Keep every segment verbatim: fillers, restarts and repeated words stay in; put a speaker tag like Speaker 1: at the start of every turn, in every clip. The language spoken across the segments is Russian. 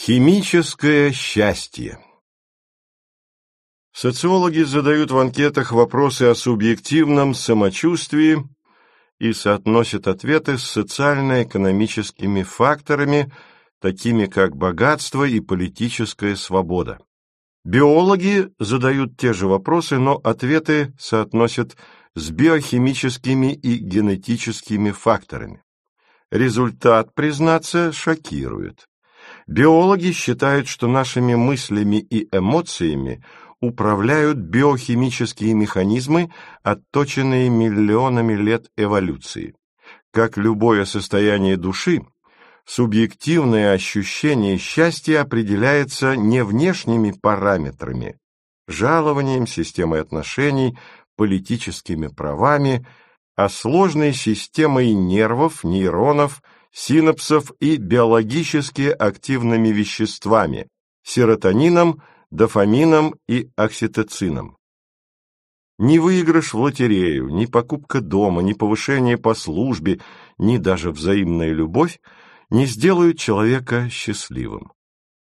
Speaker 1: Химическое счастье. Социологи задают в анкетах вопросы о субъективном самочувствии и соотносят ответы с социально-экономическими факторами, такими как богатство и политическая свобода. Биологи задают те же вопросы, но ответы соотносят с биохимическими и генетическими факторами. Результат, признаться, шокирует. Биологи считают, что нашими мыслями и эмоциями управляют биохимические механизмы, отточенные миллионами лет эволюции. Как любое состояние души, субъективное ощущение счастья определяется не внешними параметрами – жалованием, системой отношений, политическими правами, а сложной системой нервов, нейронов, синапсов и биологически активными веществами – серотонином, дофамином и окситоцином. Ни выигрыш в лотерею, ни покупка дома, ни повышение по службе, ни даже взаимная любовь не сделают человека счастливым.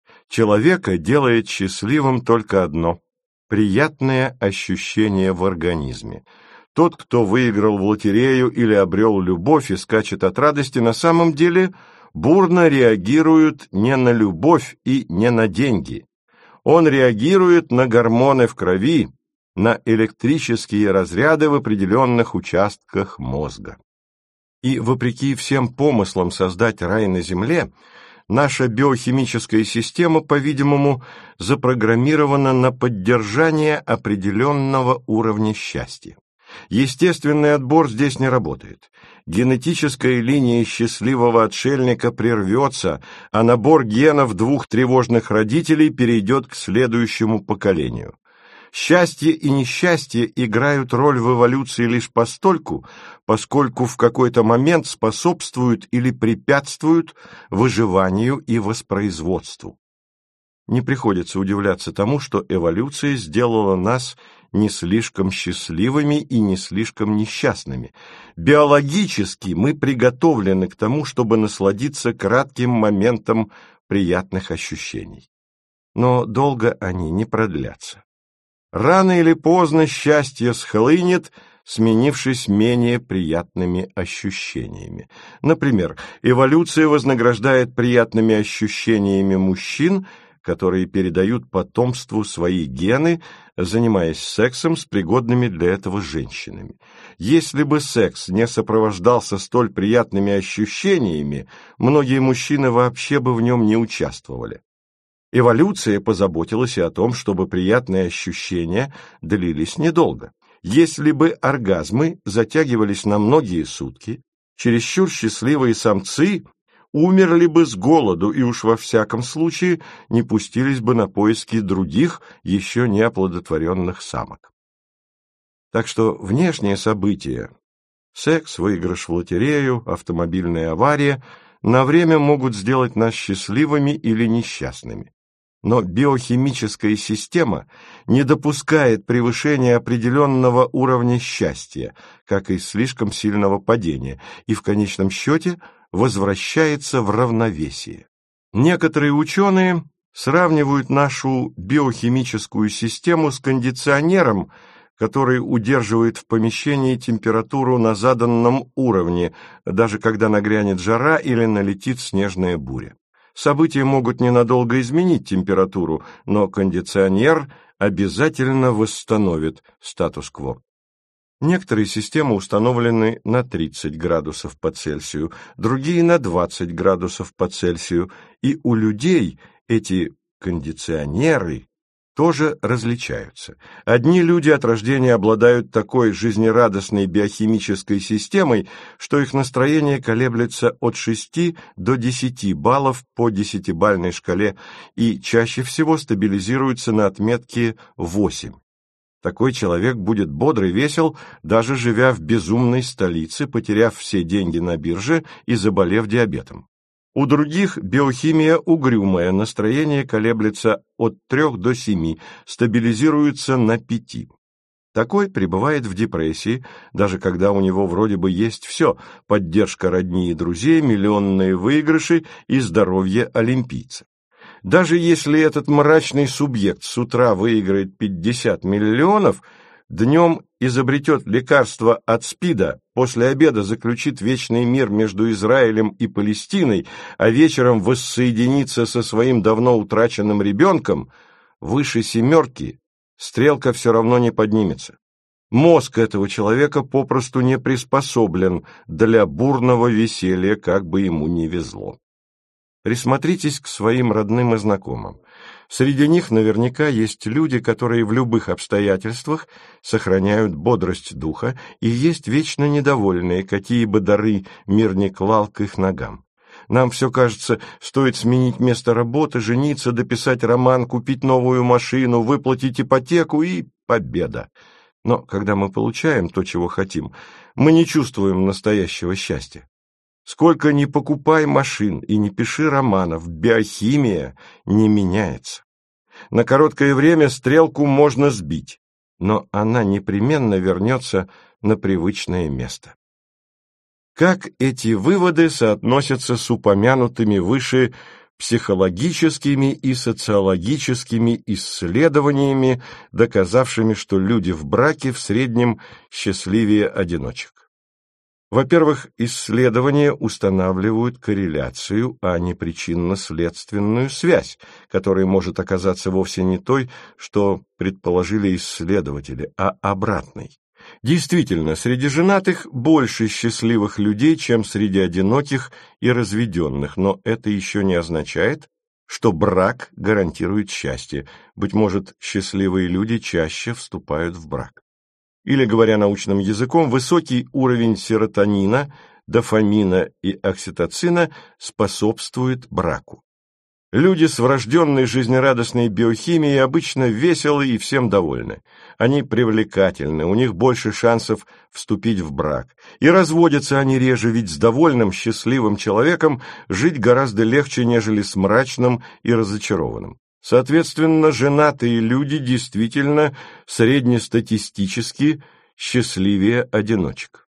Speaker 1: Человека делает счастливым только одно – приятное ощущение в организме. Тот, кто выиграл в лотерею или обрел любовь и скачет от радости, на самом деле бурно реагирует не на любовь и не на деньги. Он реагирует на гормоны в крови, на электрические разряды в определенных участках мозга. И вопреки всем помыслам создать рай на земле, наша биохимическая система, по-видимому, запрограммирована на поддержание определенного уровня счастья. Естественный отбор здесь не работает. Генетическая линия счастливого отшельника прервется, а набор генов двух тревожных родителей перейдет к следующему поколению. Счастье и несчастье играют роль в эволюции лишь постольку, поскольку в какой-то момент способствуют или препятствуют выживанию и воспроизводству. Не приходится удивляться тому, что эволюция сделала нас не слишком счастливыми и не слишком несчастными. Биологически мы приготовлены к тому, чтобы насладиться кратким моментом приятных ощущений. Но долго они не продлятся. Рано или поздно счастье схлынет, сменившись менее приятными ощущениями. Например, эволюция вознаграждает приятными ощущениями мужчин, которые передают потомству свои гены, занимаясь сексом с пригодными для этого женщинами. Если бы секс не сопровождался столь приятными ощущениями, многие мужчины вообще бы в нем не участвовали. Эволюция позаботилась и о том, чтобы приятные ощущения длились недолго. Если бы оргазмы затягивались на многие сутки, чересчур счастливые самцы умерли бы с голоду и уж во всяком случае не пустились бы на поиски других, еще не оплодотворенных самок. Так что внешние события – секс, выигрыш в лотерею, автомобильная авария – на время могут сделать нас счастливыми или несчастными. Но биохимическая система не допускает превышения определенного уровня счастья, как и слишком сильного падения, и в конечном счете возвращается в равновесие. Некоторые ученые сравнивают нашу биохимическую систему с кондиционером, который удерживает в помещении температуру на заданном уровне, даже когда нагрянет жара или налетит снежная буря. События могут ненадолго изменить температуру, но кондиционер обязательно восстановит статус-кво. Некоторые системы установлены на тридцать градусов по Цельсию, другие на двадцать градусов по Цельсию, и у людей эти кондиционеры тоже различаются. Одни люди от рождения обладают такой жизнерадостной биохимической системой, что их настроение колеблется от шести до десяти баллов по десятибалльной шкале и чаще всего стабилизируется на отметке восемь. Такой человек будет бодр и весел, даже живя в безумной столице, потеряв все деньги на бирже и заболев диабетом. У других биохимия угрюмая, настроение колеблется от трех до семи, стабилизируется на пяти. Такой пребывает в депрессии, даже когда у него вроде бы есть все – поддержка родни и друзей, миллионные выигрыши и здоровье олимпийца. Даже если этот мрачный субъект с утра выиграет пятьдесят миллионов, днем изобретет лекарство от СПИДа, после обеда заключит вечный мир между Израилем и Палестиной, а вечером воссоединится со своим давно утраченным ребенком, выше семерки стрелка все равно не поднимется. Мозг этого человека попросту не приспособлен для бурного веселья, как бы ему ни везло. Присмотритесь к своим родным и знакомым. Среди них наверняка есть люди, которые в любых обстоятельствах сохраняют бодрость духа, и есть вечно недовольные, какие бы дары мир ни клал к их ногам. Нам все кажется, стоит сменить место работы, жениться, дописать роман, купить новую машину, выплатить ипотеку и победа. Но когда мы получаем то, чего хотим, мы не чувствуем настоящего счастья. Сколько ни покупай машин и не пиши романов, биохимия не меняется. На короткое время стрелку можно сбить, но она непременно вернется на привычное место. Как эти выводы соотносятся с упомянутыми выше психологическими и социологическими исследованиями, доказавшими, что люди в браке в среднем счастливее одиночек? Во-первых, исследования устанавливают корреляцию, а не причинно-следственную связь, которая может оказаться вовсе не той, что предположили исследователи, а обратной. Действительно, среди женатых больше счастливых людей, чем среди одиноких и разведенных, но это еще не означает, что брак гарантирует счастье. Быть может, счастливые люди чаще вступают в брак. Или, говоря научным языком, высокий уровень серотонина, дофамина и окситоцина способствует браку. Люди с врожденной жизнерадостной биохимией обычно веселы и всем довольны. Они привлекательны, у них больше шансов вступить в брак. И разводятся они реже, ведь с довольным, счастливым человеком жить гораздо легче, нежели с мрачным и разочарованным. Соответственно, женатые люди действительно среднестатистически счастливее одиночек.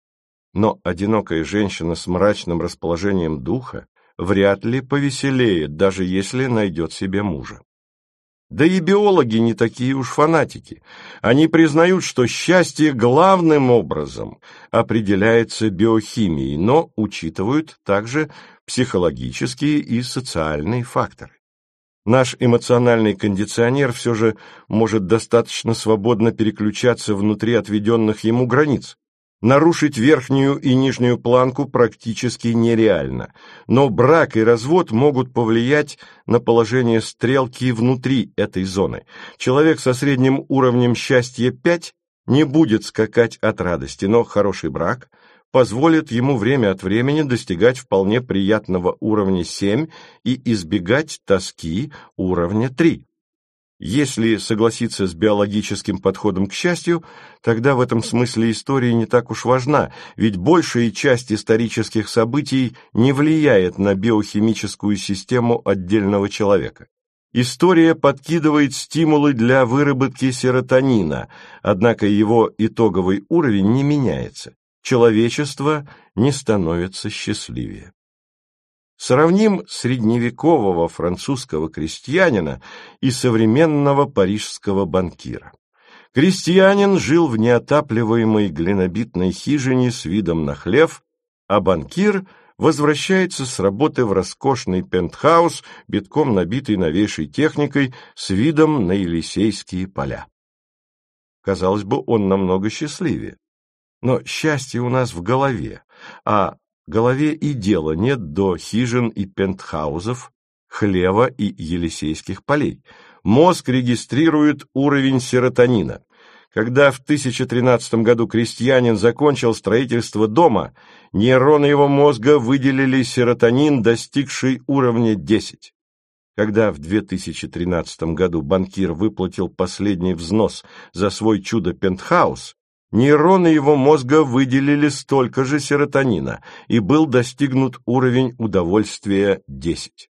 Speaker 1: Но одинокая женщина с мрачным расположением духа вряд ли повеселеет, даже если найдет себе мужа. Да и биологи не такие уж фанатики. Они признают, что счастье главным образом определяется биохимией, но учитывают также психологические и социальные факторы. Наш эмоциональный кондиционер все же может достаточно свободно переключаться внутри отведенных ему границ. Нарушить верхнюю и нижнюю планку практически нереально, но брак и развод могут повлиять на положение стрелки внутри этой зоны. Человек со средним уровнем счастья пять не будет скакать от радости, но хороший брак позволит ему время от времени достигать вполне приятного уровня семь и избегать тоски уровня три. Если согласиться с биологическим подходом к счастью, тогда в этом смысле история не так уж важна, ведь большая часть исторических событий не влияет на биохимическую систему отдельного человека. История подкидывает стимулы для выработки серотонина, однако его итоговый уровень не меняется. Человечество не становится счастливее. Сравним средневекового французского крестьянина и современного парижского банкира. Крестьянин жил в неотапливаемой глинобитной хижине с видом на хлев, а банкир возвращается с работы в роскошный пентхаус, битком набитый новейшей техникой, с видом на Елисейские поля. Казалось бы, он намного счастливее. Но счастье у нас в голове, а голове и дела нет до хижин и пентхаузов, хлева и Елисейских полей. Мозг регистрирует уровень серотонина. Когда в тысяча тринадцатом году крестьянин закончил строительство дома, нейроны его мозга выделили серотонин, достигший уровня десять. Когда в две тысячи тринадцатом году банкир выплатил последний взнос за свой чудо-пентхаус, нейроны его мозга выделили столько же серотонина, и был достигнут уровень удовольствия десять.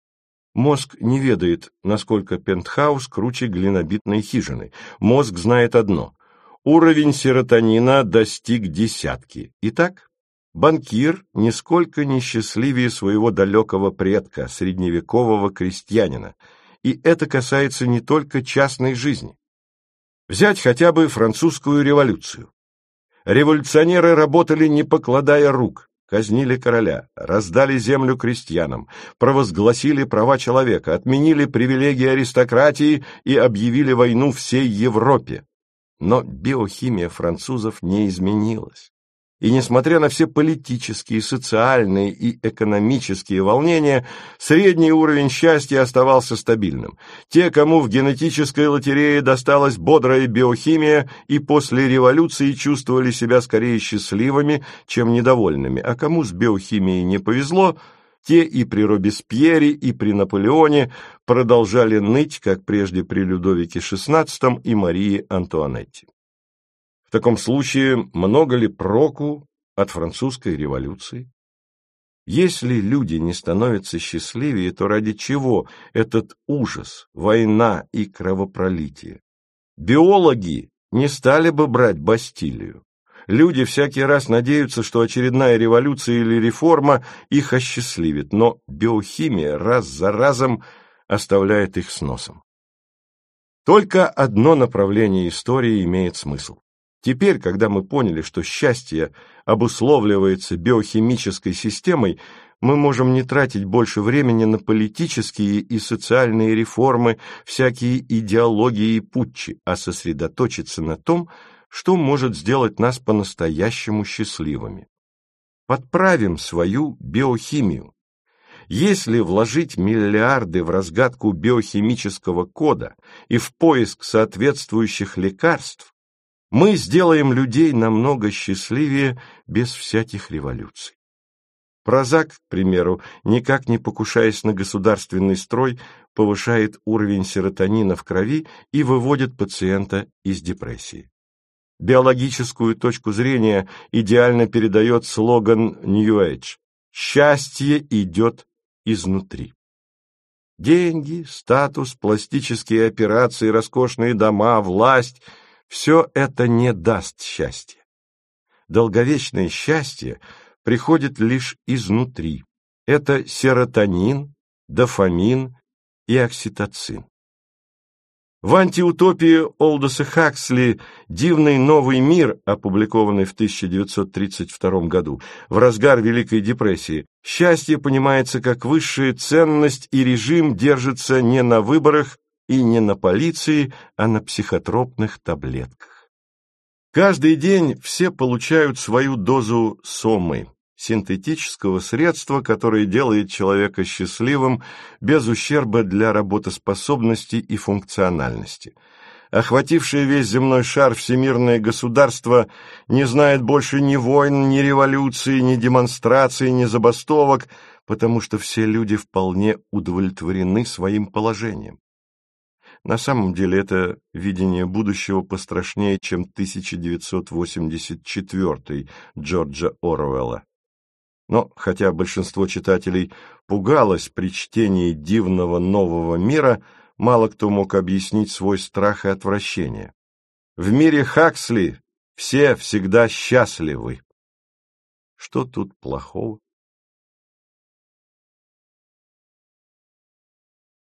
Speaker 1: Мозг не ведает, насколько пентхаус круче глинобитной хижины. Мозг знает одно – уровень серотонина достиг десятки. Итак, Банкир нисколько не счастливее своего далекого предка, средневекового крестьянина, и это касается не только частной жизни. Взять хотя бы французскую революцию. Революционеры работали, не покладая рук, казнили короля, раздали землю крестьянам, провозгласили права человека, отменили привилегии аристократии и объявили войну всей Европе. Но биохимия французов не изменилась. И несмотря на все политические, социальные и экономические волнения, средний уровень счастья оставался стабильным. Те, кому в генетической лотерее досталась бодрая биохимия, и после революции чувствовали себя скорее счастливыми, чем недовольными, а кому с биохимией не повезло, те и при Робеспьере, и при Наполеоне продолжали ныть, как прежде при Людовике шестнадцатом и Марии Антуанетте. В таком случае, много ли проку от французской революции? Если люди не становятся счастливее, то ради чего этот ужас, война и кровопролитие? Биологи не стали бы брать Бастилию. Люди всякий раз надеются, что очередная революция или реформа их осчастливит, но биохимия раз за разом оставляет их с носом. Только одно направление истории имеет смысл. Теперь, когда мы поняли, что счастье обусловливается биохимической системой, мы можем не тратить больше времени на политические и социальные реформы, всякие идеологии и путчи, а сосредоточиться на том, что может сделать нас по-настоящему счастливыми. Подправим свою биохимию. Если вложить миллиарды в разгадку биохимического кода и в поиск соответствующих лекарств, мы сделаем людей намного счастливее без всяких революций. Прозак, к примеру, никак не покушаясь на государственный строй, повышает уровень серотонина в крови и выводит пациента из депрессии. Биологическую точку зрения идеально передает слоган New Age «Счастье идет изнутри». Деньги, статус, пластические операции, роскошные дома, власть – все это не даст счастья. Долговечное счастье приходит лишь изнутри. Это серотонин, дофамин и окситоцин. В антиутопии Олдоса Хаксли «Дивный новый мир», опубликованный в тысяча девятьсот тридцать втором году, в разгар Великой депрессии, счастье понимается как высшая ценность, и режим держится не на выборах и не на полиции, а на психотропных таблетках. Каждый день все получают свою дозу сомы, синтетического средства, которое делает человека счастливым без ущерба для работоспособности и функциональности. Охватившее весь земной шар всемирное государство не знает больше ни войн, ни революций, ни демонстраций, ни забастовок, потому что все люди вполне удовлетворены своим положением. На самом деле это видение будущего пострашнее, чем тысяча девятьсот восемьдесят четвёртый Джорджа Оруэлла. Но хотя большинство читателей пугалось при чтении «Дивного нового мира», мало кто мог объяснить свой страх и отвращение. В мире Хаксли все всегда счастливы. Что тут плохого?